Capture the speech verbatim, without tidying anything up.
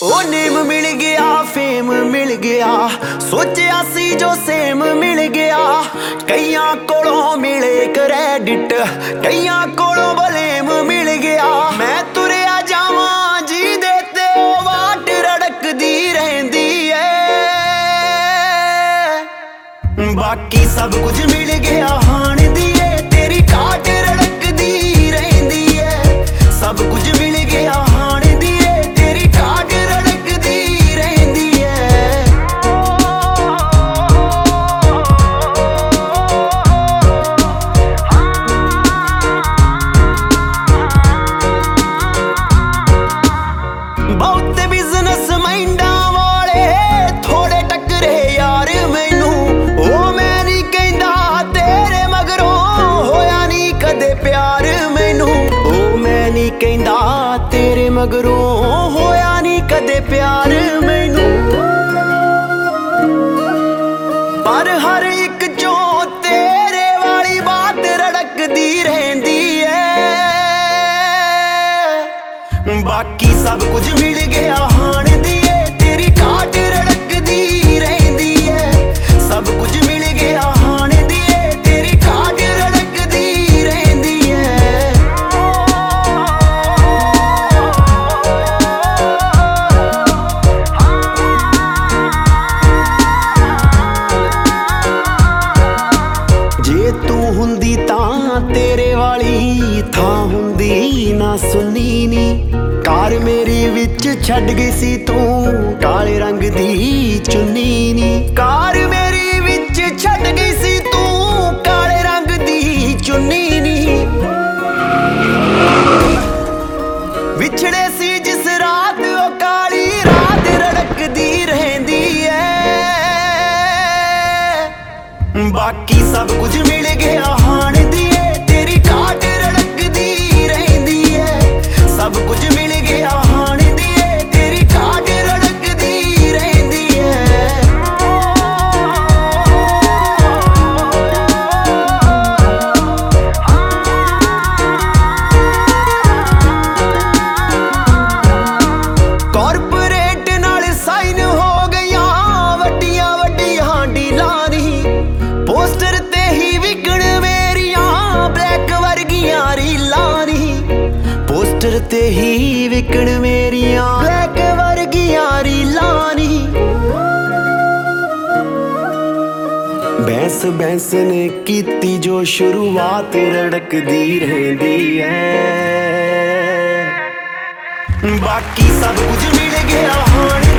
ओ name मिल गया fame मिल गया, सोचा सी जो सेम मिल गया। कईयां कोलों मिले क्रेडिट, कईयां कोलों बलेम मिल गया। मैं तुरया जावां जी देते ओ वाट रड़कदी रहंदी है। बाकी सब कुछ मिल गया हाण दी है, तेरी काट रड़कदी रहंदी है। सब कुछ मिल गया हाण दी है, तेरी काट रड़कदी रहंदी है। बहुत बिजनेस माइंडा वाले थोड़े टकरे यार मैनू। ओ मैं नहीं कहंदा तेरे मगरों होया नहीं कदे प्यार मैनू। ओ मैं नहीं कहंदा तेरे मगरों होया नहीं कदे प्यार मैनू। पर हर एक जो तेरे वाली बात रड़कदी रहंदी है। बाकी सब कुछ मिल गया हाण दी है, तेरी काट रड़कदी रहंदी है। सब कुछ मिल गया हाण दी है, तेरी काट रड़कदी रहंदी है। जे तू हुंदी तां तेरे वाली थां हुंदी ना सुनी नी। कार मेरी विच छड़ गई सी तू काले रंग दी चुन्नी नी। कार मेरी विच छड़ गई सी तू काले रंग दी चुन्नी नी। विछड़े सी जिस रात ओ काली रात रड़कदी रहंदी है। बाकी सब कुछ मिल गया हाण दी है, तेरी काट रड़कदी रहंदी है। सब कुछ मिल गया हाण दी है, तेरी काट रड़कदी रहंदी है। कॉर्पोरेट नाल साइन हो गईयां वड्डियां वड्डियां डीलां नी। पोस्टर ते ही विकण मेरियां ब्लैक वर्गियां रीलां नी। पोस्टर ते ही विकण मेरियां ब्लैक वर्गियां रीलां नी। बैंस बैंस ने कीती जो शुरुआत रड़कदी रहंदी है। बाकी सब कुछ मिल गया हाण